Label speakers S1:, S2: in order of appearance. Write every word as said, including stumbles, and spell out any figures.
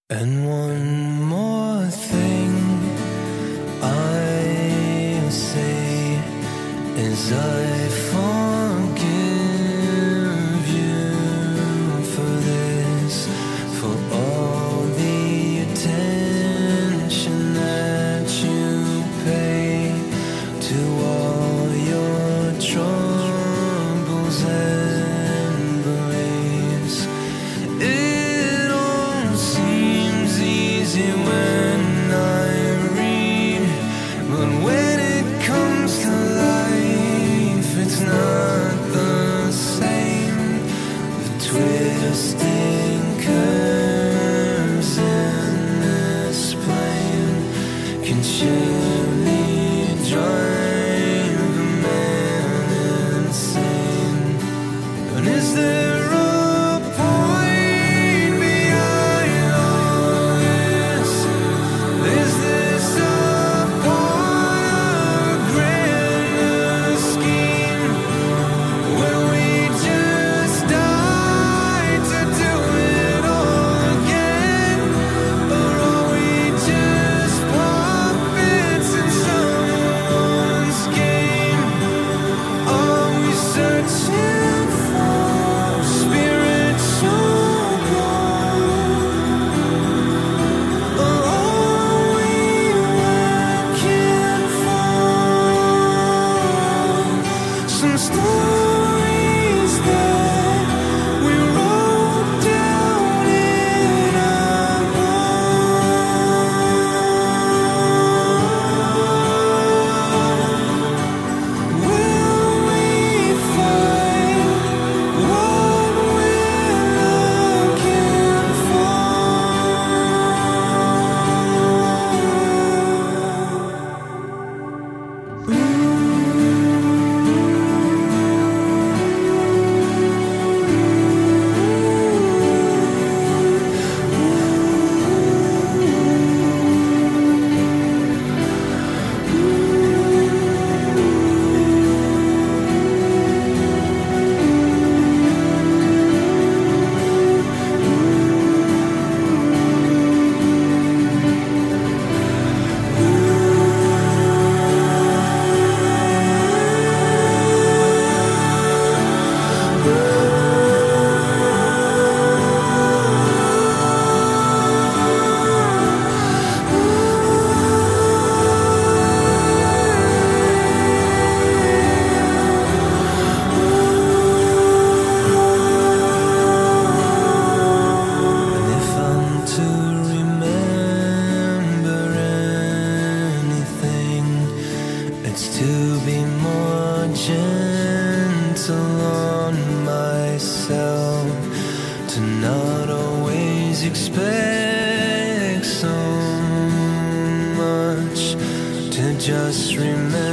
S1: And one more thing I'll say is I forgive you for this, for all the attention that you pay to all your troubles and beliefs. It all seems easy when I read, but when it comes to life, it's not the same. The twisting curves in this plane can surely drive a man insane. And is there a point behind all this? Is this a part of a grander scheme where we just die to do it all again? Or are we just puppets in someone's game? Are we searching for spiritual gold? Or are we working for some stories that we wrote down in our bones? Will we find what we're looking And if I'm to remember anything, it's to be more gentle on myself, to not always expect so much, to just remember